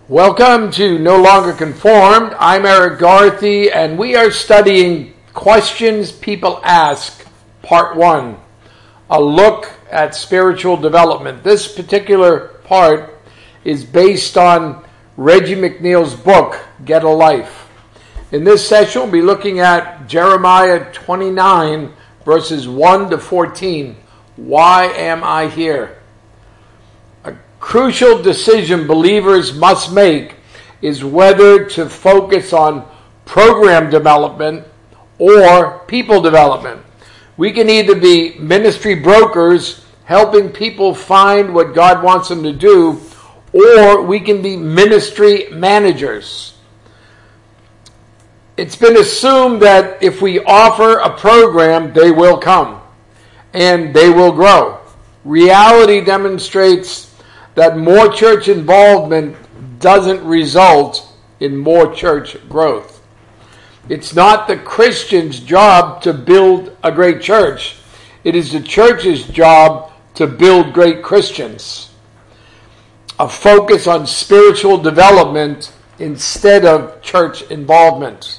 Welcome to No Longer Conformed. I'm Eric Garthy, and we are studying Questions People Ask, Part 1, a look at spiritual development. This particular part is based on Reggie McNeil's book, Get a Life. In this session, we'll be looking at Jeremiah 29, verses 1 to 14. Why am I here? Crucial decision believers must make is whether to focus on program development or people development. We can either be ministry brokers helping people find what God wants them to do, or we can be ministry managers. It's been assumed that if we offer a program, they will come and they will grow. Reality demonstrates that more church involvement doesn't result in more church growth. It's not the Christian's job to build a great church. It is the church's job to build great Christians. A focus on spiritual development instead of church involvement.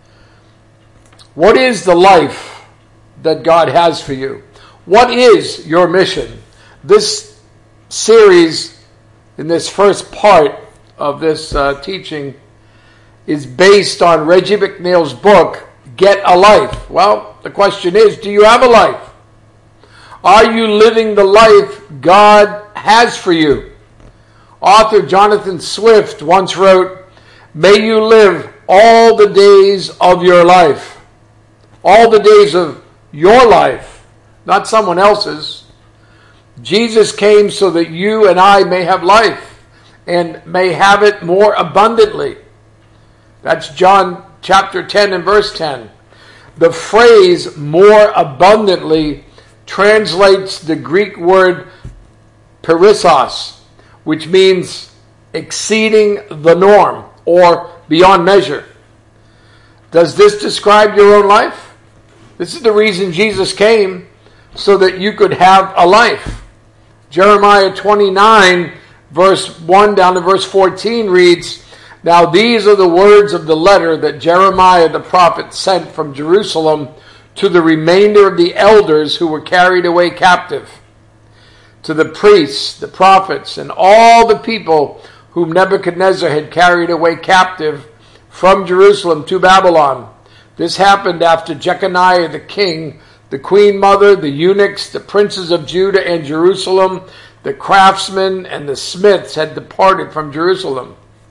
What is the life that God has for you? What is your mission? This series, in this first part of this teaching, is based on Reggie McNeil's book, Get a Life. Well, the question is, do you have a life? Are you living the life God has for you? Author Jonathan Swift once wrote, "May you live all the days of your life." All the days of your life, not someone else's. Jesus came so that you and I may have life and may have it more abundantly. That's John chapter 10 and verse 10. The phrase more abundantly translates the Greek word perissos, which means exceeding the norm or beyond measure. Does this describe your own life? This is the reason Jesus came, so that you could have a life. Jeremiah 29, verse 1 down to verse 14 reads, "Now these are the words of the letter that Jeremiah the prophet sent from Jerusalem to the remainder of the elders who were carried away captive, to the priests, the prophets, and all the people whom Nebuchadnezzar had carried away captive from Jerusalem to Babylon. This happened after Jeconiah the king, the queen mother, the eunuchs, the princes of Judah and Jerusalem, the craftsmen, and the smiths had departed from Jerusalem.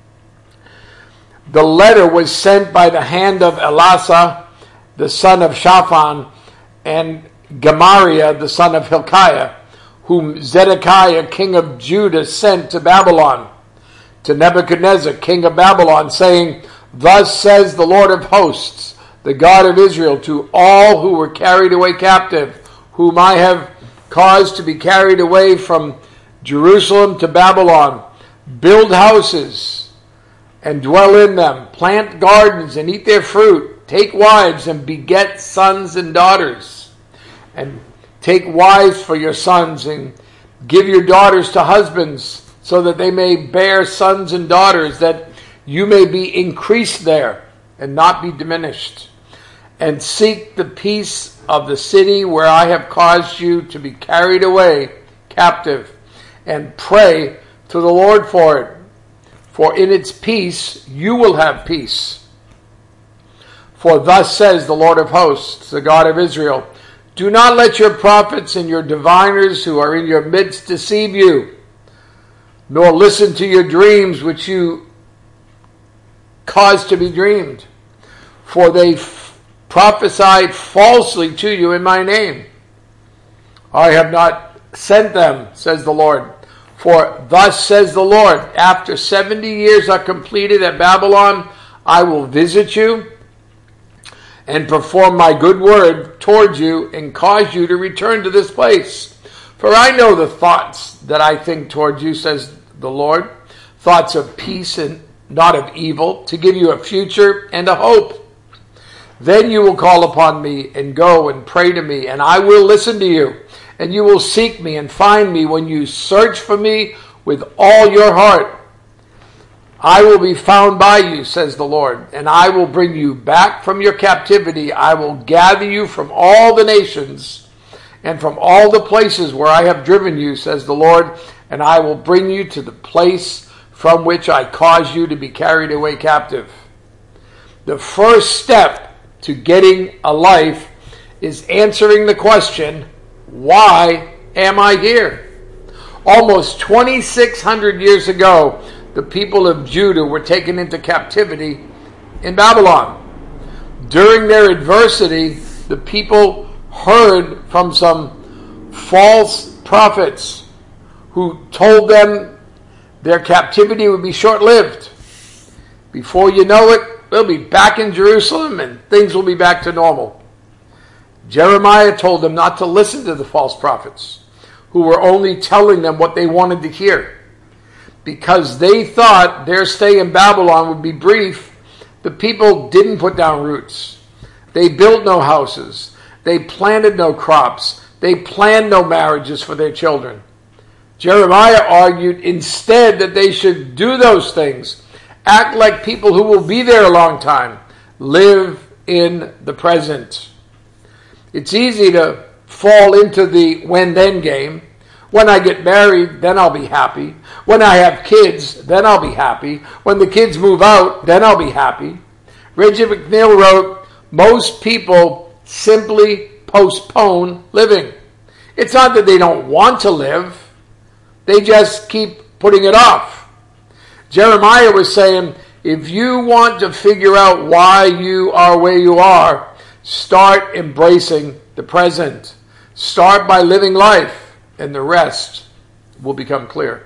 The letter was sent by the hand of Elasah, the son of Shaphan, and Gemariah, the son of Hilkiah, whom Zedekiah, king of Judah, sent to Babylon, to Nebuchadnezzar, king of Babylon, saying, Thus says the Lord of hosts, the God of Israel, to all who were carried away captive, whom I have caused to be carried away from Jerusalem to Babylon, build houses and dwell in them, plant gardens and eat their fruit, take wives and beget sons and daughters, and take wives for your sons and give your daughters to husbands, so that they may bear sons and daughters, that you may be increased there and not be diminished. And seek the peace of the city where I have caused you to be carried away captive, and pray to the Lord for it. For in its peace you will have peace. For thus says the Lord of hosts, the God of Israel, Do not let your prophets and your diviners who are in your midst deceive you, nor listen to your dreams which you cause to be dreamed. For they prophesied falsely to you in my name. I have not sent them, says the Lord. For thus says the Lord, after 70 years are completed at Babylon, I will visit you and perform my good word towards you and cause you to return to this place. For I know the thoughts that I think towards you, says the Lord, thoughts of peace and not of evil, to give you a future and a hope. Then you will call upon me and go and pray to me, and I will listen to you. And you will seek me and find me when you search for me with all your heart. I will be found by you, says the Lord, and I will bring you back from your captivity. I will gather you from all the nations and from all the places where I have driven you, says the Lord, and I will bring you to the place from which I caused you to be carried away captive. The first step to getting a life is answering the question, why am I here? Almost 2,600 years ago, the people of Judah were taken into captivity in Babylon. During their adversity, the people heard from some false prophets who told them their captivity would be short-lived. Before you know it, they'll be back in Jerusalem and things will be back to normal. Jeremiah told them not to listen to the false prophets who were only telling them what they wanted to hear. Because they thought their stay in Babylon would be brief, the people didn't put down roots. They built no houses. They planted no crops. They planned no marriages for their children. Jeremiah argued instead that they should do those things, act like people who will be there a long time, live in the present. It's easy to fall into the when-then game. When I get married, then I'll be happy. When I have kids, then I'll be happy. When the kids move out, then I'll be happy. Reggie McNeil wrote, most people simply postpone living. It's not that they don't want to live. They just keep putting it off. Jeremiah was saying, if you want to figure out why you are where you are, start embracing the present. Start by living life, and the rest will become clear.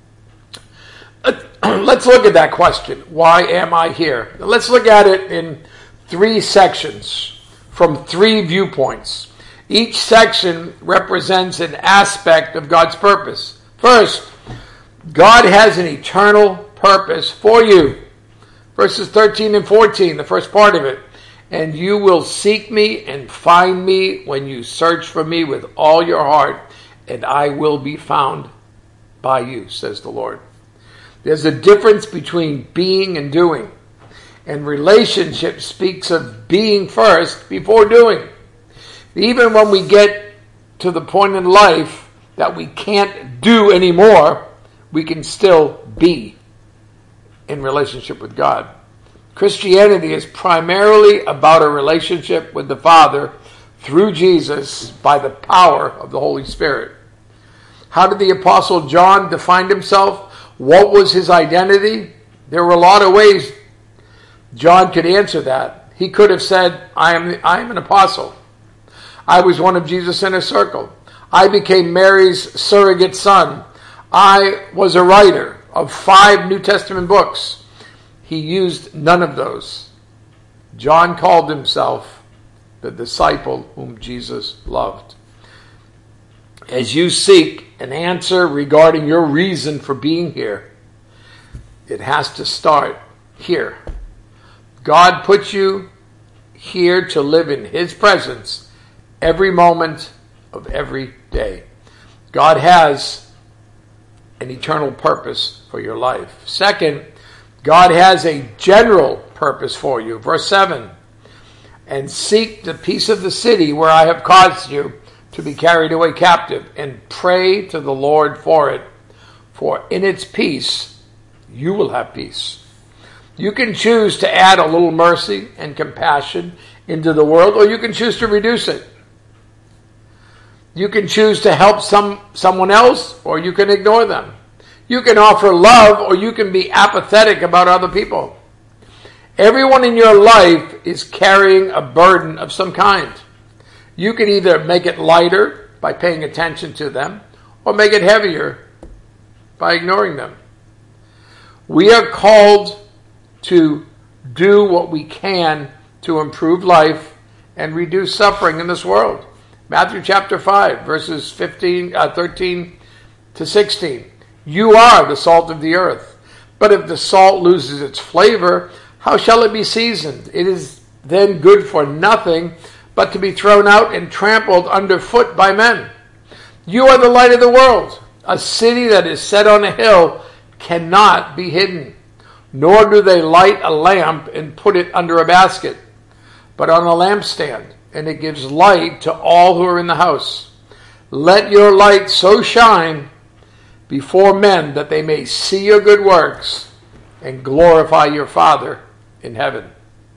Let's look at that question. Why am I here? Let's look at it in 3 sections from 3 viewpoints. Each section represents an aspect of God's purpose. First, God has an eternal purpose for you. Verses 13 and 14, the first part of it. And you will seek me and find me when you search for me with all your heart, and I will be found by you, says the Lord. There's a difference between being and doing. And relationship speaks of being first before doing. Even when we get to the point in life that we can't do anymore, we can still be in relationship with God. Christianity is primarily about a relationship with the Father through Jesus by the power of the Holy Spirit. How did the Apostle John define himself? What was his identity? There were a lot of ways John could answer that. He could have said, I am an apostle. I was one of Jesus' inner circle. I became Mary's surrogate son. I was a writer of 5 New Testament books. He used none of those. John called himself the disciple whom Jesus loved. As you seek an answer regarding your reason for being here, it has to start here. God put you here to live in His presence every moment of every day. God has an eternal purpose for your life. Second, God has a general purpose for you. Verse 7, and seek the peace of the city where I have caused you to be carried away captive, and pray to the Lord for it, for in its peace you will have peace. You can choose to add a little mercy and compassion into the world, or you can choose to reduce it. You can choose to help someone else, or you can ignore them. You can offer love, or you can be apathetic about other people. Everyone in your life is carrying a burden of some kind. You can either make it lighter by paying attention to them, or make it heavier by ignoring them. We are called to do what we can to improve life and reduce suffering in this world. Matthew chapter 5, verses 13 to 16. You are the salt of the earth. But if the salt loses its flavor, how shall it be seasoned? It is then good for nothing but to be thrown out and trampled underfoot by men. You are the light of the world. A city that is set on a hill cannot be hidden. Nor do they light a lamp and put it under a basket, but on a lampstand, and it gives light to all who are in the house. Let your light so shine before men that they may see your good works and glorify your Father in heaven.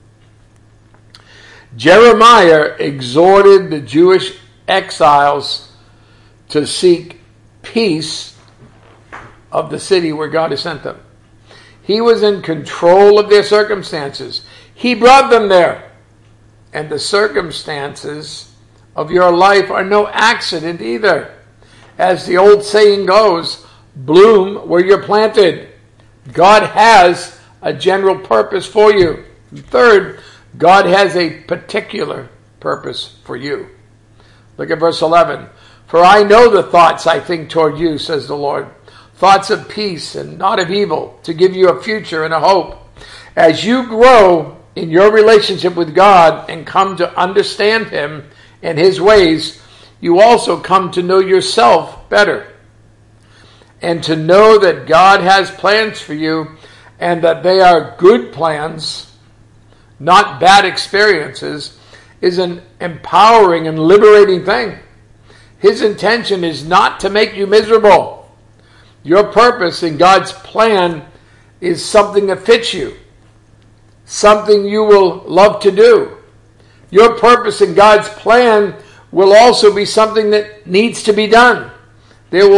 Jeremiah exhorted the Jewish exiles to seek peace of the city where God has sent them. He was in control of their circumstances. He brought them there. And the circumstances of your life are no accident either. As the old saying goes, bloom where you're planted. God has a general purpose for you. And third, God has a particular purpose for you. Look at verse 11. For I know the thoughts I think toward you, says the Lord. Thoughts of peace and not of evil, to give you a future and a hope. As you grow in your relationship with God and come to understand Him and His ways, you also come to know yourself better. And to know that God has plans for you and that they are good plans, not bad experiences, is an empowering and liberating thing. His intention is not to make you miserable. Your purpose in God's plan is something that fits you, something you will love to do. Your purpose in God's plan will also be something that needs to be done. There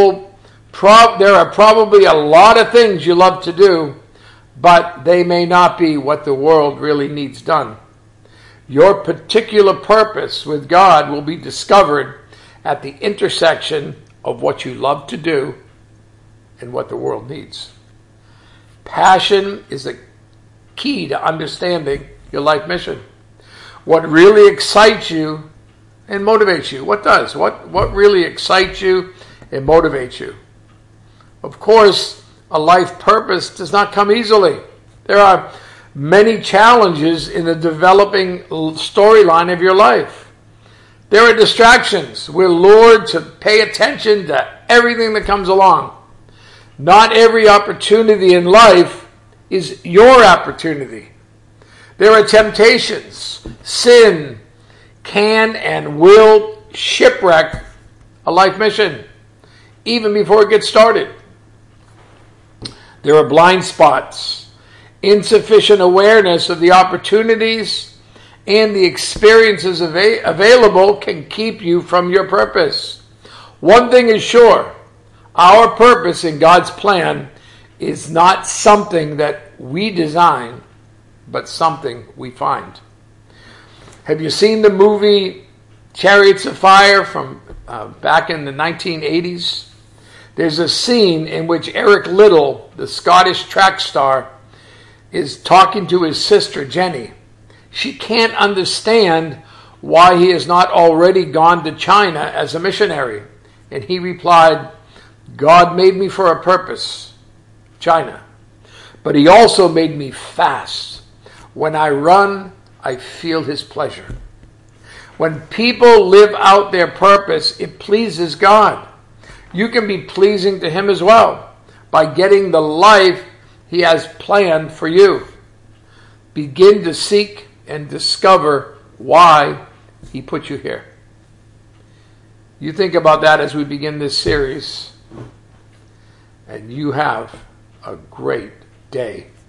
are probably a lot of things you love to do, but they may not be what the world really needs done. Your particular purpose with God will be discovered at the intersection of what you love to do and what the world needs. Passion is a key to understanding your life mission. What really excites you and motivates you? What does? What really excites you and motivates you? Of course, a life purpose does not come easily. There are many challenges in the developing storyline of your life. There are distractions. We're lured to pay attention to everything that comes along. Not every opportunity in life is your opportunity. There are temptations. Sin can and will shipwreck a life mission, even before it gets started. There are blind spots, insufficient awareness of the opportunities and the experiences available can keep you from your purpose. One thing is sure, our purpose in God's plan is not something that we design, but something we find. Have you seen the movie Chariots of Fire from back in the 1980s? There's a scene in which Eric Liddell, the Scottish track star, is talking to his sister Jenny. She can't understand why he has not already gone to China as a missionary. And he replied, God made me for a purpose, China. But He also made me fast. When I run, I feel His pleasure. When people live out their purpose, it pleases God. You can be pleasing to Him as well by getting the life He has planned for you. Begin to seek and discover why He put you here. You think about that as we begin this series, and you have a great day